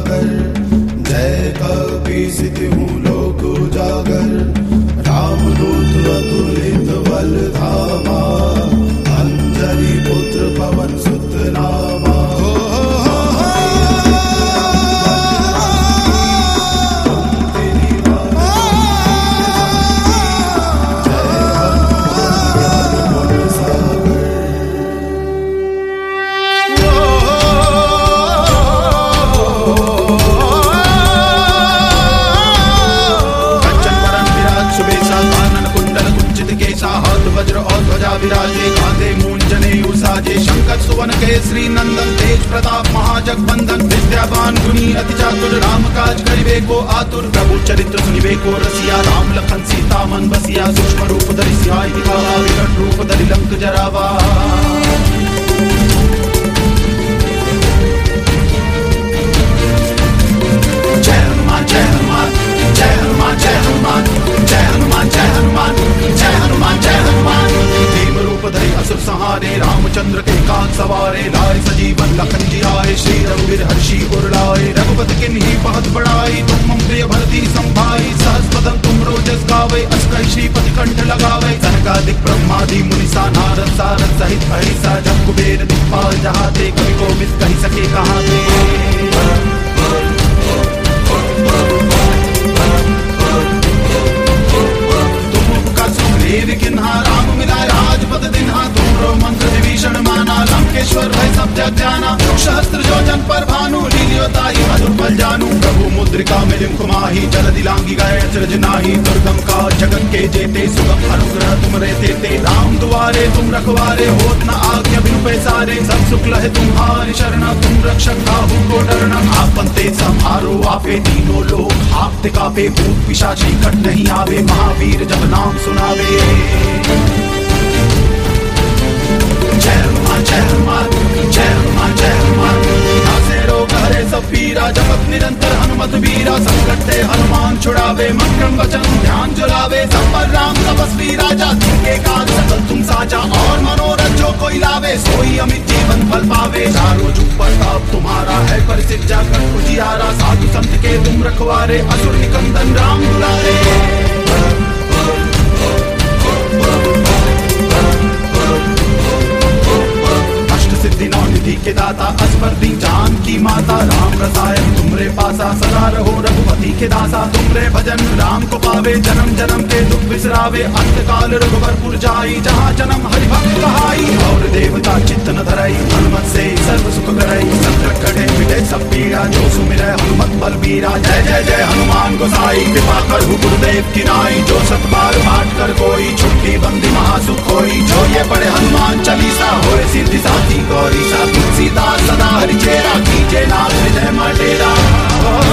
सागर। जय कपीसित हूँ लोक उजागर, रामदूत अतुलित बल धामा, अंजलि पुत्र पवन सुत नामा। वज्र और ध्वजा विराजे, कांधे मूंजने उसाजे, शंकर सुवन केसरी नंदन, तेज प्रताप महाजगबंदन, विद्यावान गुणी अति चातुर, राम काज करिबे को आतुर। प्रभु चरित्र सुनिबे को रसिया, राम लखन सीता मन बसिया, सूक्ष्म रूप धरि सिहाय दिखावा, विकट रूप धरि लंक जरावा। जय हनुमान जय हनुमान जय हनुमान जय हनुमान जय हनुमान जय हनुमान जय हनुमान जय हनुमान। भीम रूप धरि असुर संहारे, रामचंद्र के काज सवारे, लाए सजीवन लखन जी आए, श्री रघुवीर हर्षि उर लाए। रघुपति किन्हीं बहुत बड़ाई, तुम मम प्रिय भरती संभाई, सहस बदन तुम रोजस गावे, अस्कर श्रीपति कंठ लगावे। सनकादिक ब्रह्मादि मुनिसा, नारद सारद सहित अहिसा, जब कुबेर दिक्पाल जहाते, कवि को मिस कहि सके कहाँ थे। देव किन्हा राम मिला राजपद दिन्हा, तुमरो मंत्र विभीषण माना, लंकेश्वर भय सब जग जाना। सहस्त्र योजन पर भानु, लील्योताहि मधुर बल जानू। प्रभु मुद्रिका मिलिम कुमाही, जलधि लांघि गए अचरज नाही। दुर्गम काज जगत के जेते, सुगम अनुग्रह तुम रे तेते। राम दुआरे तुम रखवारे, होत न आज्ञा बिनु पैसारे। सब सुख लहे तुम्हारी शरण, तुम रक्षक काहू को डरना। आपन तेज सम्हारो आपे, तीनों लोग हाँफते कांपे। भूत पिशाच निकट नहीं आवे, महावीर जब नाम सुनावे। जय हनुमान जय हनुमान जय हनुमान जय हनुमान। नासे रोग हरे सब पीरा, जपत निरंतर हनुमत वीरा। संकट ते हनुमान छुड़ावे, मंत्र वचन ध्यान जुलावे। सब पर राम तपस्वी राजा, जिनके काज सकल तुम साजा। और मनोरथ जो कोई लावे, सोई अमित जीवन फल पावे। चारों जुग प्रताप तुम्हारा है, परिसिद्ध जाकर उजियारा। साधु संत के तुम रखवारे, असुर निकंदन राम दुलारे। सिद्धि नौ निधि के दाता, अस्पर्धी जान की माता। राम रसायन तुमरे पासा, सदा रहो रघुपति के दासा। तुमरे भजन राम को पावे, जन्म जन्म के दुख बिसरावे। अंत काल रघुबरपुर जाई, जहाँ जन्म हरि भक्त कहाई। और देवता चित्त न धरई, हनुमत से सर्व सुख करई। संकट कटे मिटे सब पीड़ा, जो सुमिरै हनुमत बलबीरा। जय जय जय हनुमान गोसाई, कृपा करहु गुरुदेव की नाई। जो सत बार पाठ कर कोई, छुट्टी बंदी महासुख होई। जो ये पढ़े हनुमान चालीसा, होए सिद्धि साथी गौरी सा। तुलसीदास सदा हरिचेरा, कीजे नाथ हृदय में डेरा।